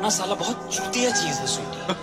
प्यार ना साला बहुत चूतिया चीज है स्वीटी।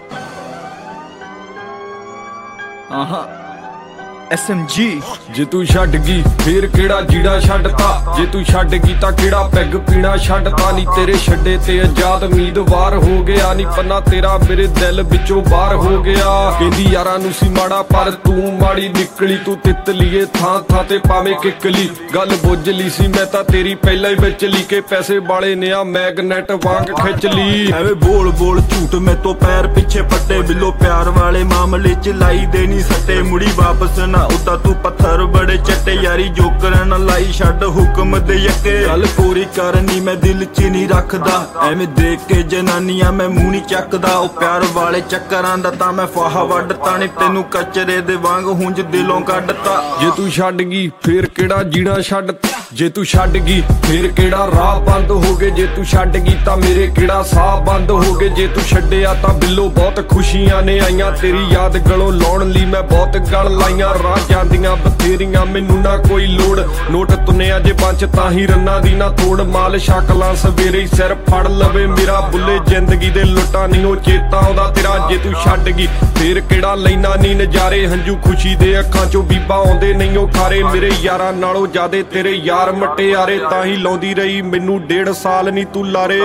SMG जे तू छड्ड गई फिर केड़ा जीड़ा छड्डता, जे तू छड्ड गई तां केड़ा पैग पीना छड्डता नी। तेरे छड्डे ते आजाद उम्मीदवार हो गया नी, पन्ना तेरा मेरे दिल विचों बाहर हो गया। कहंदी यारां नूं सी माड़ा पर तू माड़ी निकली, तू तितलीए थां थां ते पावें किकली। गल बुझ ली सी मैं तां तेरी पहला ही विच ली के पैसे वाले ने आ मैगनेट वांग खिच ली। एवें बोल बोल झूठ मैं तो पैर पिछे पट्टे, बिलो प्यार वाले मामले च लाई देनी सट्टे। मुड़ी वापस ना उदा तू पत्थर बड़े चट्टे, यारी जोकर ना लाई छड्ड हुक्म दे यके। गल पूरी करनी मैं दिल च नहीं रखदा, एवें देख के जनानियां मैं मूंह नहीं चकदा। ओ प्यार वाले चक्करां दा तां मैं फाहा वड्डता नी, तेनू कचरे दे वांग हुंज दिलों कड्डता। जे तू छड्ड गई फिर केड़ा जीना छड्डता, जे तू छड्ड गई फिर केड़ा राह बंद हो गए। जे तू छड्ड गई तां मेरे केड़ा साह बंद हो गए। जे तू छड्डिया तां बिल्लो बहुत खुशियां ने आईयां, तेरी याद गलों लाउण लई मैं बहुत गल लाईयां। राह ਜਾਂਦੀਆਂ ਬਥੇਰੀਆਂ ਮੈਨੂੰ ਨਾ ਕੋਈ ਲੋੜ, ਨੋਟ ਤੁੰਨਿਆ ਜੇ ਪੰਜ ਤਾਂ ਹੀ ਰੰਨਾਂ ਦੀ ਨਾ ਤੋੜ। ਮਾਲ ਸ਼ਕਲਾਂ ਸਵੇਰੇ ਹੀ ਸਿਰ ਫੜ ਲਵੇ ਮੇਰਾ, ਬੁੱਲੇ ਜ਼ਿੰਦਗੀ ਦੇ ਲੁੱਟਾਂ ਨਹੀਂ ਉਹ ਚੇਤਾ ਆਉਂਦਾ ਤੇਰਾ। ਜੇ ਤੂੰ ਛੱਡ ਗਈ ਫੇਰ ਕਿਹੜਾ ਲੈਣਾ ਨੀ ਨਜ਼ਾਰੇ, ਹੰਝੂ ਖੁਸ਼ੀ ਦੇ ਅੱਖਾਂ ਚੋਂ ਬੀਬਾ ਆਉਂਦੇ ਨਹੀਂ ਉਹ ਖਾਰੇ। ਮੇਰੇ ਯਾਰਾਂ ਨਾਲੋਂ ਜ਼ਿਆਦੇ ਤੇਰੇ ਯਾਰ ਮਟਿਆਰੇ, ਤਾਂ ਹੀ ਲਾਉਂਦੀ ਰਹੀ ਮੈਨੂੰ 1.5 ਸਾਲ ਨੀ ਤੂੰ ਲਾਰੇ।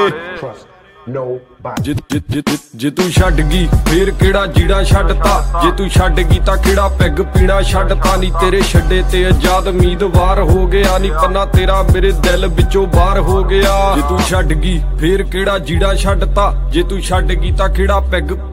ਜੇ ਤੂੰ ਛੱਡ ਗਈ ਫੇਰ ਕਿਹੜਾ ਜੀੜਾ ਛੱਡਤਾ, ਜੇ ਤੂੰ ਛੱਡ ਗਈ ਤਾਂ ਕਿਹੜਾ ਪੈਗ ਪੀਣਾ ਛੱਡਤਾ ਨੀ। ਤੇਰੇ ਛੱਡੇ ਤੇ ਆਜ਼ਾਦ ਉਮੀਦਵਾਰ ਹੋ ਗਿਆ ਨੀ, ਪੰਨਾ ਤੇਰਾ ਮੇਰੇ ਦਿਲ ਵਿੱਚੋਂ ਬਾਹਰ ਹੋ ਗਿਆ। ਜੇ ਤੂੰ ਛੱਡ ਗਈ ਫੇਰ ਕਿਹੜਾ ਜੀੜਾ ਛੱਡਤਾ, ਜੇ ਤੂੰ ਛੱਡ ਗਈ ਤਾਂ ਕਿਹੜਾ ਪੈਗ